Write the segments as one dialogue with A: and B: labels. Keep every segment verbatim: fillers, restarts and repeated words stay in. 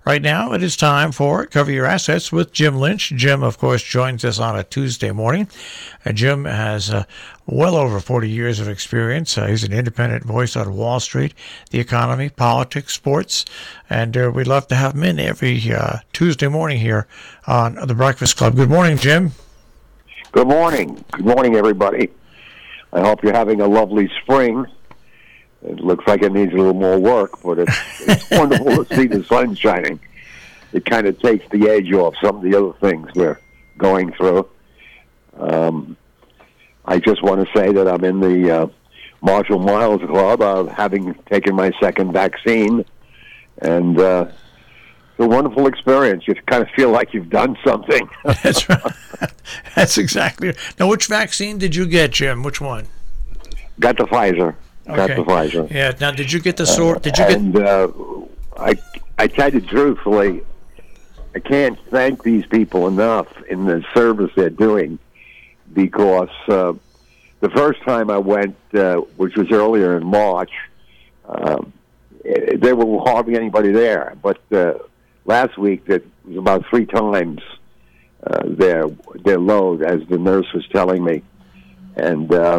A: Right now, it is time for Cover Your Assets with Jim Lynch. Jim, of course, joins us on a Tuesday morning. Uh, Jim has uh, well over forty years of experience. Uh, he's an independent voice on Wall Street, the economy, politics, sports, and uh, we'd love to have him in every uh, Tuesday morning here on The Breakfast Club. Good morning, Jim.
B: Good morning. Good morning, everybody. I hope you're having a lovely spring. It looks like it needs a little more work, but it's, it's wonderful to see the sun shining. It kind of takes the edge off some of the other things we're going through. Um, I just want to say that I'm in the uh, Marshall Miles Club, uh, having taken my second vaccine, and uh, it's a wonderful experience. You kind of feel like you've done something.
A: That's right. That's exactly it. Now, which vaccine did you get, Jim? Which one?
B: Got the Pfizer. Got
A: Okay.
B: the Pfizer.
A: Yeah. Now, did you get the sore? Did you get?
B: And uh, I, I tell you truthfully, I can't thank these people enough in the service they're doing, because uh, the first time I went, uh, which was earlier in March, um, eh, there were hardly anybody there. But uh, last week, there was about three times uh, their their load, as the nurse was telling me, and. Uh,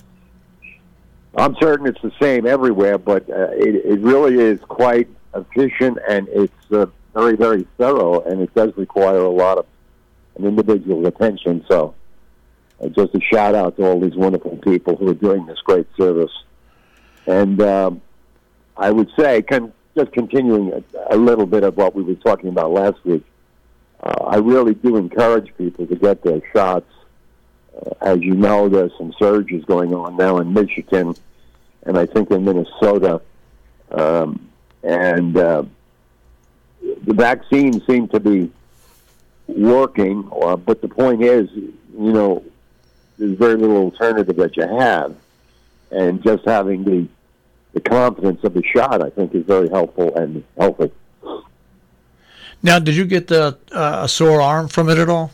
B: I'm certain it's the same everywhere, but uh, it, it really is quite efficient, and it's uh, very, very thorough, and it does require a lot of an individual's attention. So uh, just a shout-out to all these wonderful people who are doing this great service. And um, I would say, con- just continuing a, a little bit of what we were talking about last week, uh, I really do encourage people to get their shots. Uh, as you know, there's some surges going on now in Michigan, and I think in Minnesota. Um, and uh, the vaccines seem to be working, uh, but the point is, you know, there's very little alternative that you have. And just having the, the confidence of the shot, I think, is very helpful and healthy.
A: Now, did you get the uh, a sore arm from it at all?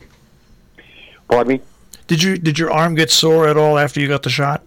B: Pardon me?
A: Did you did your arm get sore at all after you got the shot?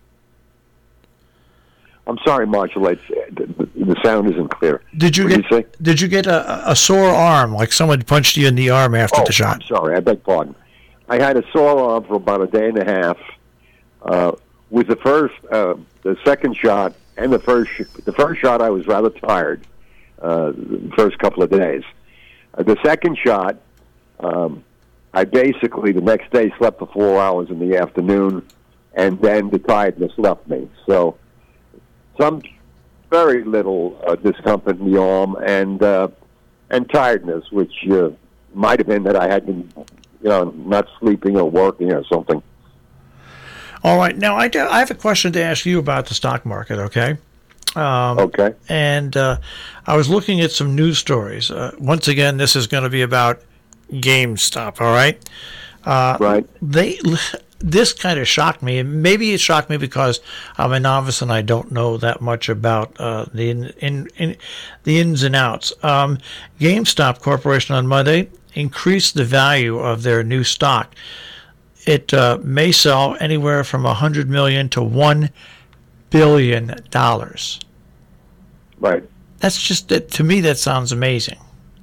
B: I'm sorry, Marshall. It's, the, the sound isn't clear.
A: Did you
B: What
A: get
B: did you say?
A: Did you get a, a sore arm, like someone punched you in the arm after
B: Oh,
A: the shot?
B: I'm sorry. I beg pardon. I had a sore arm for about a day and a half. Uh, with the first, uh, the second shot, and the first, the first shot, I was rather tired. Uh, the first couple of days. Uh, the second shot. Um, I basically, the next day, slept for four hours in the afternoon, and then the tiredness left me. So some very little uh, discomfort in the arm and uh, and tiredness, which uh, might have been that I had been, you know, not sleeping or working or something.
A: All right. Now, I, do, I have a question to ask you about the stock market, okay? Um,
B: Okay.
A: And uh, I was looking at some news stories. Uh, once again, this is going to be about GameStop, all right? Uh,
B: Right.
A: They this kind of shocked me, and maybe it shocked me because I'm a novice and I don't know that much about uh, the in, in, in the ins and outs. Um, GameStop Corporation on Monday increased the value of their new stock. It uh, may sell anywhere from a hundred million to one billion dollars.
B: Right.
A: That's just to me. That sounds amazing.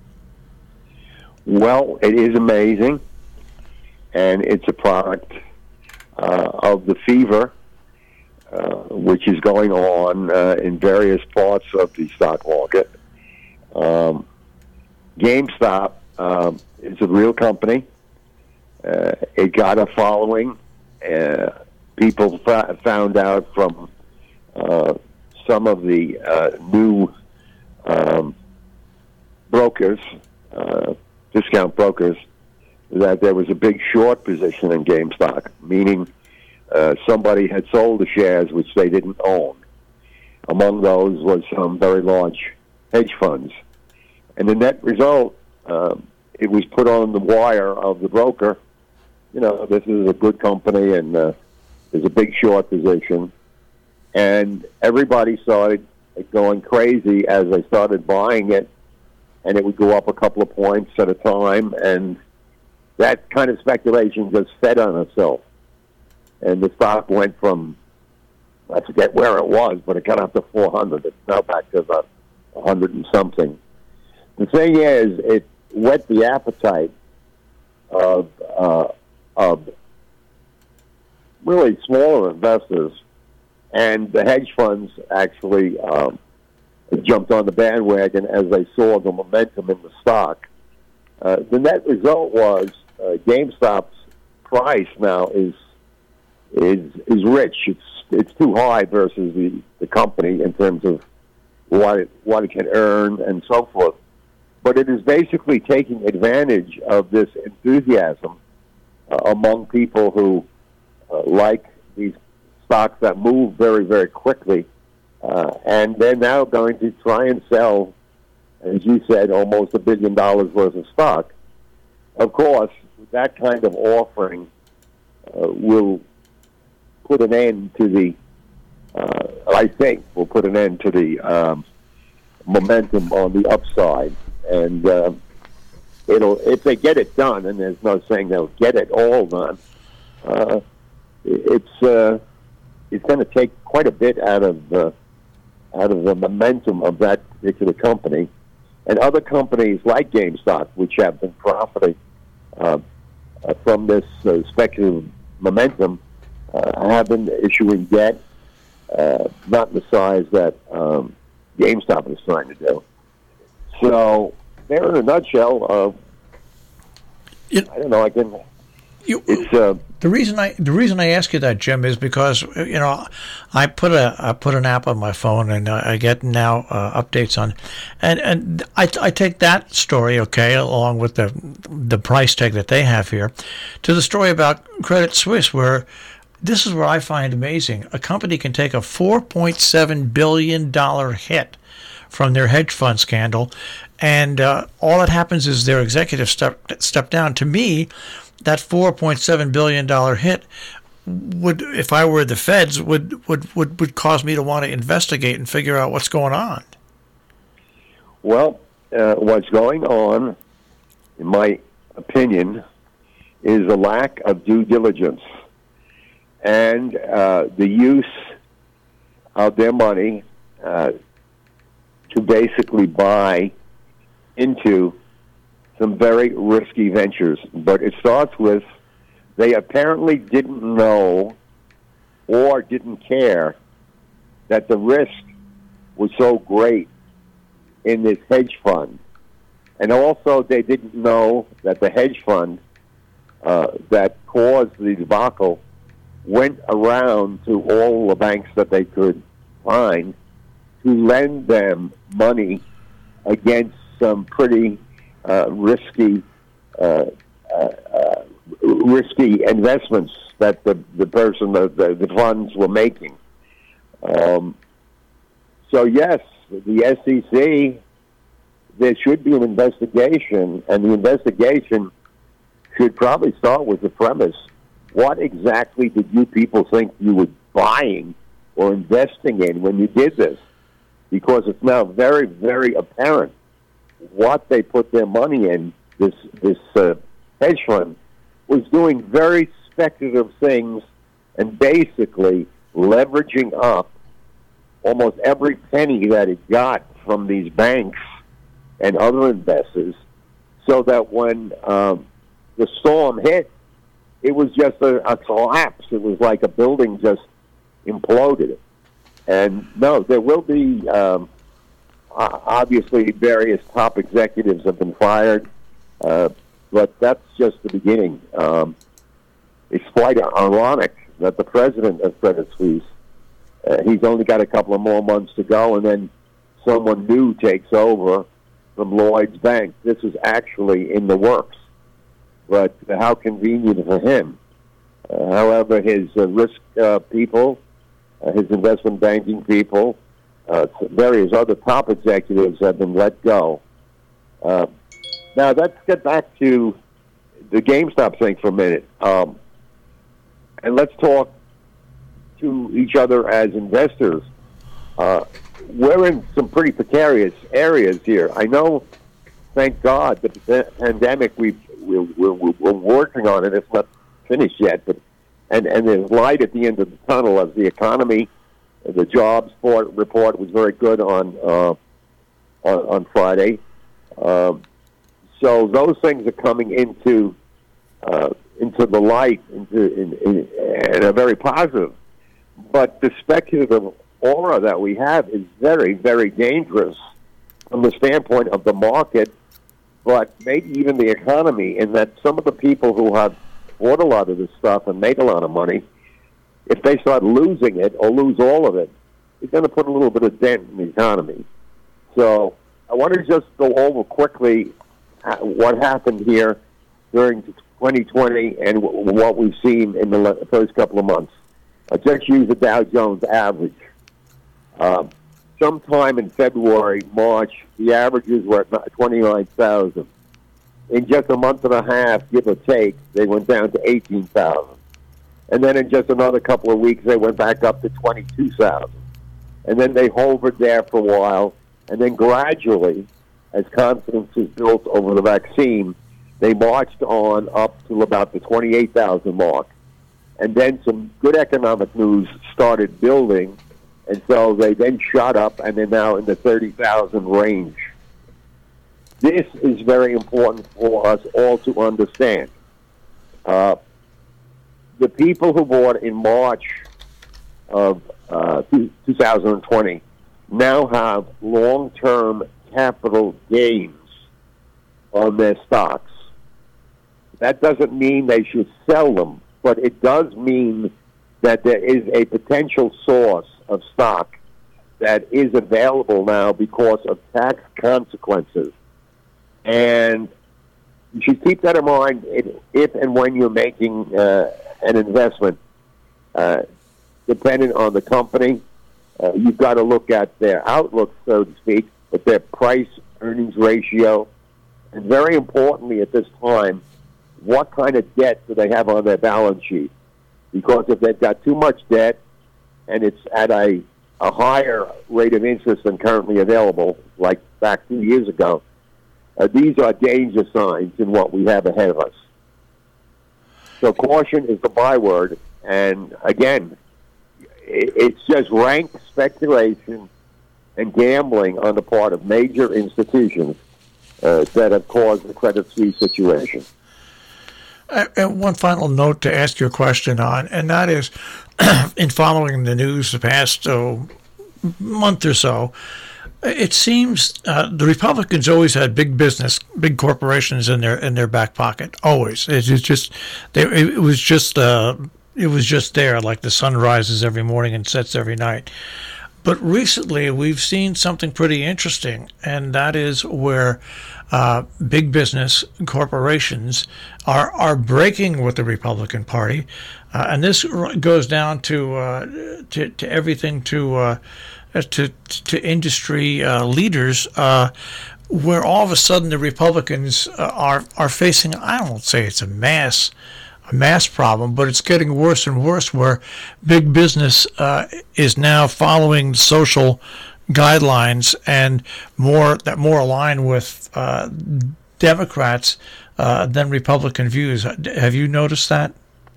B: Well, it is amazing, and it's a product uh, of the fever, uh, which is going on uh, in various parts of the stock market. Um, GameStop um, is a real company. Uh, it got a following. Uh, people fa- found out from uh, some of the uh, new um, brokers, uh, discount brokers, that there was a big short position in GameStop, meaning uh, somebody had sold the shares which they didn't own. Among those was some very large hedge funds. And the net result, uh, it was put on the wire of the broker, you know, this is a good company and uh, there's a big short position. And everybody started going crazy as they started buying it, and it would go up a couple of points at a time, and that kind of speculation just fed on itself. And the stock went from, I forget where it was, but it got up to four hundred. It's now back to about one hundred and something. the thing is, it whet the appetite of uh, of really smaller investors, and the hedge funds actually um, jumped on the bandwagon as they saw the momentum in the stock. Uh, the net result was uh, GameStop's price now is is is rich. It's it's too high versus the, the company in terms of what it what it can earn and so forth. But it is basically taking advantage of this enthusiasm uh, among people who uh, like these stocks that move very, very quickly. Uh, and they're now going to try and sell, as you said, almost a billion dollars worth of stock. Of course, that kind of offering uh, will put an end to the, uh, I think, will put an end to the um, momentum on the upside. And uh, it'll, if they get it done, and there's no saying they'll get it all done, uh, it's uh, it's going to take quite a bit out of uh, out of the momentum of that particular company. And other companies like GameStop, which have been profiting uh, uh, from this uh, speculative momentum, uh, have been issuing debt, uh, not in the size that um, GameStop is trying to do. So, there in a nutshell, uh,
A: it,
B: I don't know, I can...
A: You,
B: it's... Uh,
A: The reason I the reason I ask you that, Jim, is because you know I put a I put an app on my phone and I get now uh, updates on, and and I, I take that story, okay, along with the the price tag that they have here, to the story about Credit Suisse, where this is where I find amazing. A company can take a four point seven billion dollar hit from their hedge fund scandal, and uh, all that happens is their executive step step down. To me, that four point seven billion dollars hit would, if I were the feds, would, would, would, would cause me to want to investigate and figure out what's going on.
B: Well, uh, what's going on, in my opinion, is a lack of due diligence and uh, the use of their money uh, to basically buy into some very risky ventures. But it starts with they apparently didn't know or didn't care that the risk was so great in this hedge fund. And also they didn't know that the hedge fund uh, that caused the debacle went around to all the banks that they could find to lend them money against some pretty Uh, risky, uh, uh, uh, risky investments that the the person, the, the, the funds were making. Um, so yes, the S E C, there should be an investigation, and the investigation should probably start with the premise: what exactly did you people think you were buying or investing in when you did this? Because it's now very, very apparent what they put their money in. This this uh, hedge fund was doing very speculative things and basically leveraging up almost every penny that it got from these banks and other investors, so that when um, the storm hit, it was just a, a collapse. It was like a building just imploded. And no, there will be... Um, Obviously, various top executives have been fired, uh, but that's just the beginning. Um, it's quite ironic that the president of Credit Suisse, uh, he's only got a couple of more months to go, and then someone new takes over from Lloyd's Bank. This is actually in the works, but how convenient for him. Uh, however, his uh, risk uh, people, uh, his investment banking people, Uh, various other top executives have been let go. Uh, now, let's get back to the GameStop thing for a minute. Um, and let's talk to each other as investors. Uh, we're in some pretty precarious areas here. I know, thank God, the pandemic, we've, we're, we're, we're working on it. It's not finished yet. But and, and there's light at the end of the tunnel as the economy. The jobs report was very good on uh, on, on Friday. Um, so those things are coming into uh, into the light, into in, in, and are very positive. But the speculative aura that we have is very, very dangerous from the standpoint of the market, but maybe even the economy, in that some of the people who have bought a lot of this stuff and make a lot of money, if they start losing it or lose all of it, it's going to put a little bit of dent in the economy. So I want to just go over quickly what happened here during twenty twenty and what we've seen in the first couple of months. I just use the Dow Jones average. Uh, sometime in February, March, the averages were at twenty-nine thousand. In just a month and a half, give or take, they went down to eighteen thousand. And then in just another couple of weeks, they went back up to twenty-two thousand. And then they hovered there for a while. And then gradually, as confidence was built over the vaccine, they marched on up to about the twenty-eight thousand mark. And then some good economic news started building. And so they then shot up, and they're now in the thirty thousand range. This is very important for us all to understand. Uh, the people who bought in March of uh, two thousand twenty now have long-term capital gains on their stocks. That doesn't mean they should sell them, but it does mean that there is a potential source of stock that is available now because of tax consequences. And you should keep that in mind if and when you're making uh, an investment. Uh, depending on the company, uh, you've got to look at their outlook, so to speak, at their price-earnings ratio, and very importantly at this time, what kind of debt do they have on their balance sheet? Because if they've got too much debt and it's at a, a higher rate of interest than currently available, like back two years ago, uh, these are danger signs in what we have ahead of us. So caution is the byword, and again, it, it's just rank speculation and gambling on the part of major institutions uh, that have caused the Credit Suisse situation.
A: And one final note to ask you a question on, and that is, in following the news the past oh, month or so, it seems uh, the Republicans always had big business, big corporations in their in their back pocket. Always, it was just they, it was just uh, it was just there, like the sun rises every morning and sets every night. But recently, we've seen something pretty interesting, and that is where uh, big business corporations are are breaking with the Republican Party, uh, and this goes down to uh, to, to everything to uh, to to industry uh, leaders, uh, where all of a sudden the Republicans uh, are are facing, I won't say it's a mass. A mass problem, but it's getting worse and worse, where big business uh, is now following social guidelines and more that more align with uh, Democrats uh, than Republican views. Have you noticed that?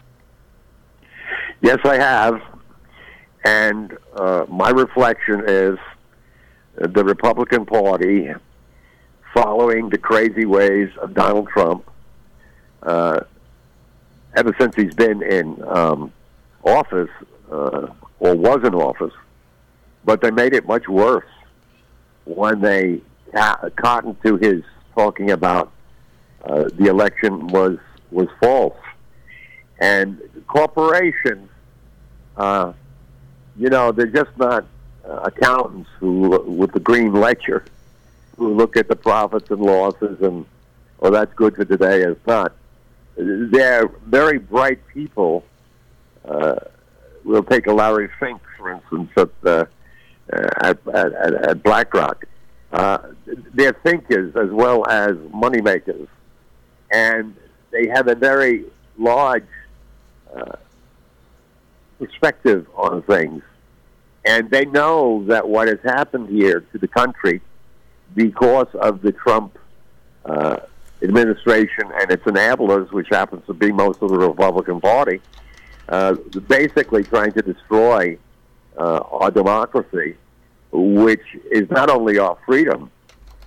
B: Yes, I have, and uh, my reflection is the Republican Party, following the crazy ways of Donald Trump, uh, ever since he's been in um, office, uh, or was in office, but they made it much worse when they ca- cottoned to his talking about uh, the election was was false. And corporations, uh, you know, they're just not uh, accountants who, with the green ledger, who look at the profits and losses and, oh, that's good for today, it's not. They're very bright people. Uh, we'll take a Larry Fink, for instance, at, uh, at, at, at BlackRock. Uh, they're thinkers as well as moneymakers, and they have a very large uh, perspective on things. And they know that what has happened here to the country because of the Trump uh administration and its enablers, which happens to be most of the Republican Party, uh, basically trying to destroy uh, our democracy, which is not only our freedom,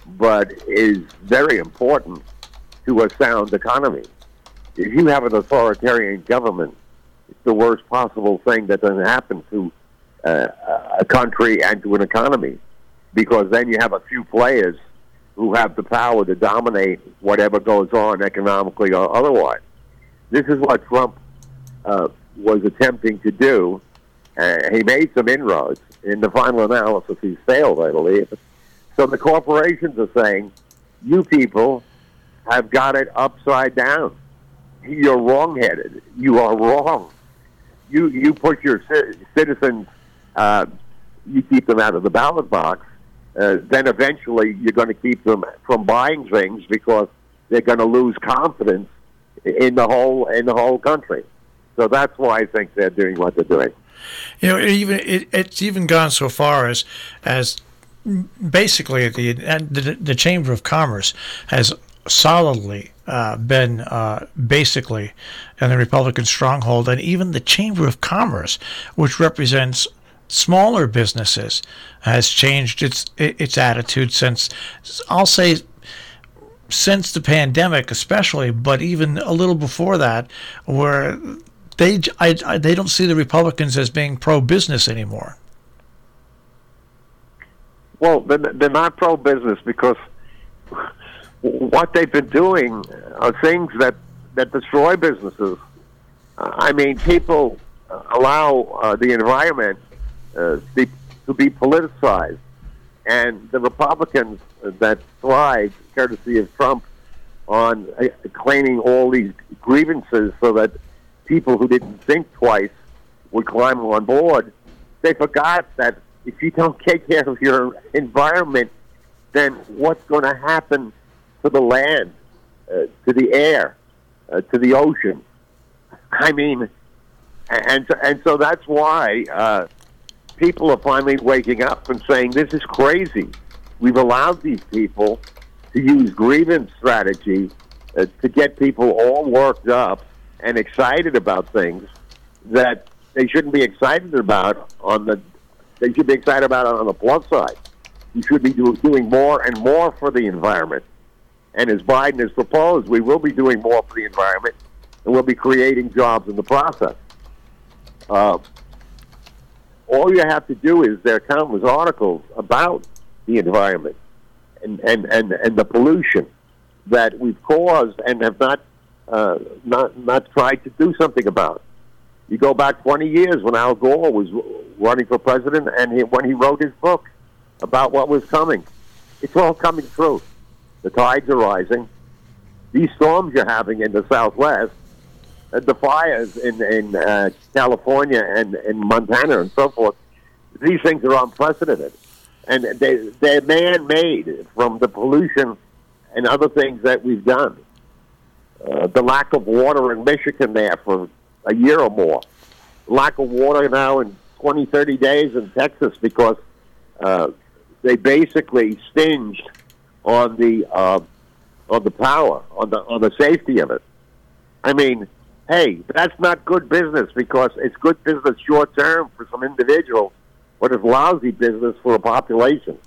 B: but is very important to a sound economy. If you have an authoritarian government, it's the worst possible thing that can happen to uh, a country and to an economy, because then you have a few players who have the power to dominate whatever goes on economically or otherwise. This is what Trump uh, was attempting to do. Uh, he made some inroads. In the final analysis, he's failed, I believe. So the corporations are saying, you people have got it upside down. You're wrong-headed. You are wrong. You you put your c- citizens, uh, you keep them out of the ballot box, uh, then eventually you're going to keep them from buying things because they're going to lose confidence in the whole in the whole country. So that's why I think they're doing what they're doing.
A: You know, it even it, it's even gone so far as as basically the the, the Chamber of Commerce has solidly uh, been uh, basically in the Republican stronghold, and even the Chamber of Commerce, which represents smaller businesses, has changed its its attitude since, I'll say, since the pandemic especially, but even a little before that, where they I, I, they don't see the Republicans as being pro-business anymore.
B: Well, they're, they're not pro-business because what they've been doing are things that, that destroy businesses. Uh, I mean, people allow uh, the environment uh, be, to be politicized. And the Republicans that thrive, courtesy of Trump, on uh, claiming all these grievances so that people who didn't think twice would climb on board, they forgot that if you don't take care of your environment, then what's going to happen to the land, uh, to the air, uh, to the ocean? I mean, and and so that's why uh, people are finally waking up and saying, this is crazy. We've allowed these people to use grievance strategy uh, to get people all worked up and excited about things that they shouldn't be excited about on the, they should be excited about it on the plus side. We should be do, doing more and more for the environment. And as Biden has proposed, we will be doing more for the environment, and we'll be creating jobs in the process. Uh, all you have to do is, there are countless articles about the environment and, and, and, and the pollution that we've caused and have not, uh, not, not tried to do something about. You go back twenty years when Al Gore was running for president, and he, when he wrote his book about what was coming, it's all coming true. The tides are rising. These storms you're having in the Southwest, uh, the fires in, in uh, California and in Montana and so forth, these things are unprecedented. And they, they're man-made from the pollution and other things that we've done. Uh, the lack of water in Michigan there for a year or more. Lack of water now in twenty, thirty days in Texas because uh, they basically stinged on the uh, on the power, on the on the safety of it. I mean, hey, that's not good business because it's good business short term for some individuals, but it's lousy business for a population.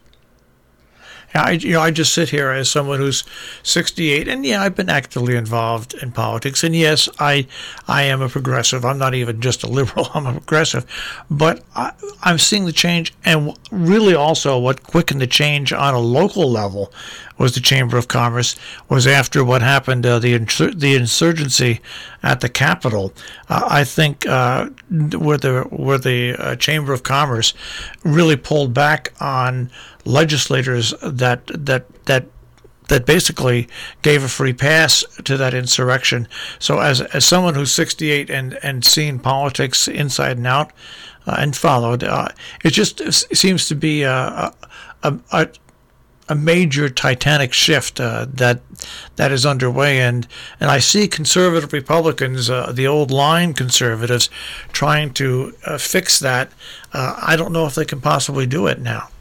A: Yeah, I, you know, I just sit here as someone who's sixty-eight, and yeah, I've been actively involved in politics, and yes, I, I am a progressive. I'm not even just a liberal; I'm a progressive. But I, I'm seeing the change, and really, also, what quickened the change on a local level was the Chamber of Commerce. Was after what happened, uh, the insur- the insurgency at the Capitol. Uh, I think uh, where the where the uh, Chamber of Commerce really pulled back on legislators that that that that basically gave a free pass to that insurrection. So as as someone who's sixty-eight and and seen politics inside and out uh, and followed, uh, it just seems to be a a, a, a major titanic shift uh, that that is underway, and and I see conservative Republicans, uh, the old line conservatives, trying to uh, fix that. Uh, I don't know if they can possibly do it now.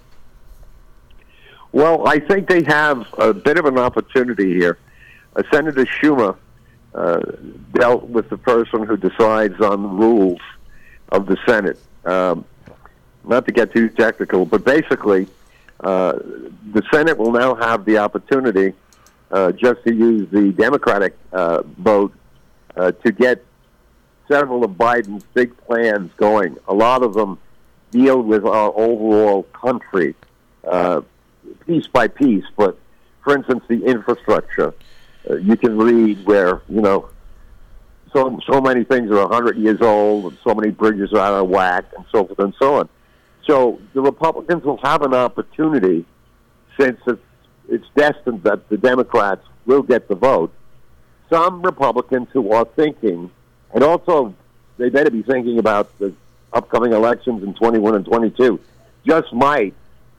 B: Well, I think they have a bit of an opportunity here. Uh, Senator Schumer uh, dealt with the person who decides on the rules of the Senate. Um, not to get too technical, but basically uh, the Senate will now have the opportunity uh, just to use the Democratic uh, vote uh, to get several of Biden's big plans going. A lot of them deal with our overall country, uh, piece by piece. But, for instance, the infrastructure. Uh, you can read where, you know, so so many things are one hundred years old, and so many bridges are out of whack, and so forth and so on. So the Republicans will have an opportunity, since it's, it's destined that the Democrats will get the vote. Some Republicans who are thinking, and also they better be thinking about the upcoming elections in twenty-one and twenty-two, just might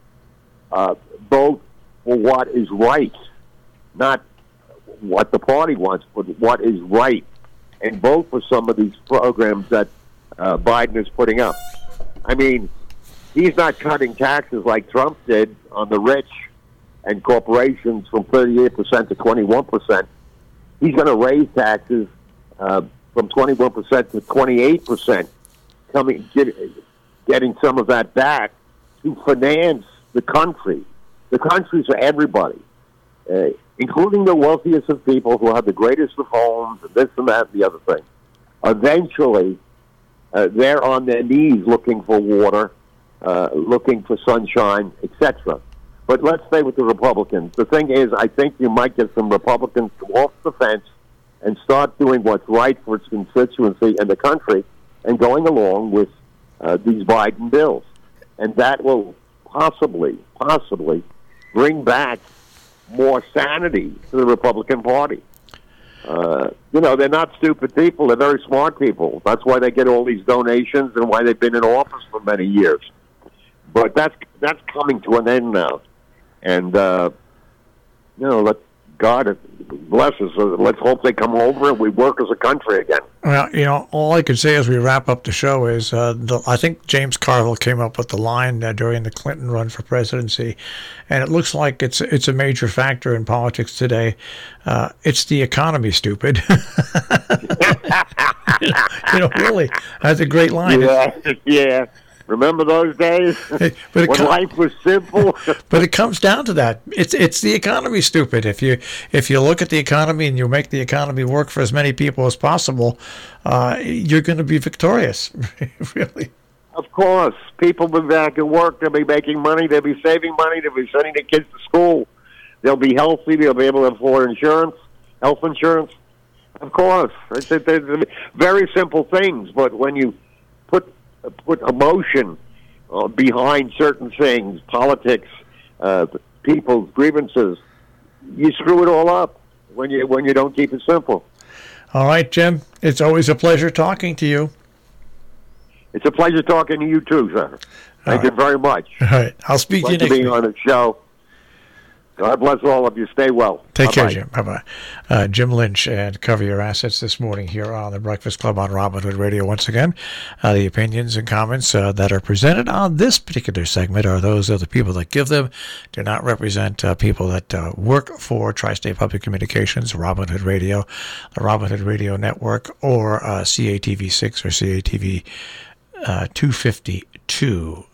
B: uh, vote for what is right, not what the party wants, but what is right, and vote for some of these programs that uh, Biden is putting up. I mean, he's not cutting taxes like Trump did on the rich and corporations from thirty-eight percent to twenty-one percent. He's going to raise taxes uh, from twenty-one percent to twenty-eight percent, coming get, getting some of that back to finance the country. The country's for everybody, uh, including the wealthiest of people who have the greatest of homes, and this and that and the other thing. Eventually, uh, they're on their knees looking for water, uh, looking for sunshine, et cetera. But let's stay with the Republicans. The thing is, I think you might get some Republicans to off the fence and start doing what's right for its constituency and the country, and going along with uh, these Biden bills. And that will possibly, possibly bring back more sanity to the Republican Party. Uh, you know, they're not stupid people. They're very smart people. That's why they get all these donations and why they've been in office for many years. But that's that's coming to an end now. And, uh, you know, let God bless us. Let's hope they come over and we work as a country again.
A: Well, you know, all I can say as we wrap up the show is uh, the, I think James Carville came up with the line uh, during the Clinton run for presidency, and it looks like it's it's a major factor in politics today. Uh, it's the economy, stupid. you, know, you know, really, that's a great line.
B: Yeah, yeah. Remember those days
A: but it
B: when
A: com-
B: life was simple?
A: But it comes down to that. It's it's the economy, stupid. If you if you look at the economy and you make the economy work for as many people as possible, uh, you're going to be victorious. Really.
B: Of course, people will be back at work. They'll be making money. They'll be saving money. They'll be sending their kids to school. They'll be healthy. They'll be able to afford insurance, health insurance. Of course, it's, it's, it's very simple things. But when you put put emotion uh, behind certain things, politics, uh, people's grievances, you screw it all up when you when you don't keep it simple.
A: All right, Jim, it's always a pleasure talking to you.
B: It's a pleasure talking to you too, sir. Thank
A: all
B: you
A: right.
B: very much.
A: All right, I'll speak to you next
B: being
A: week.
B: on the show. God bless all of you. Stay well.
A: Take
B: Bye-bye.
A: care, Jim. Bye-bye. Uh, Jim Lynch and Cover Your Assets this morning here on the Breakfast Club on Robin Hood Radio. Once again, uh, the opinions and comments uh, that are presented on this particular segment are those of the people that give them, do not represent uh, people that uh, work for Tri-State Public Communications, Robin Hood Radio, the Robin Hood Radio Network, or uh, C A T V six or C A T V uh, two fifty-two.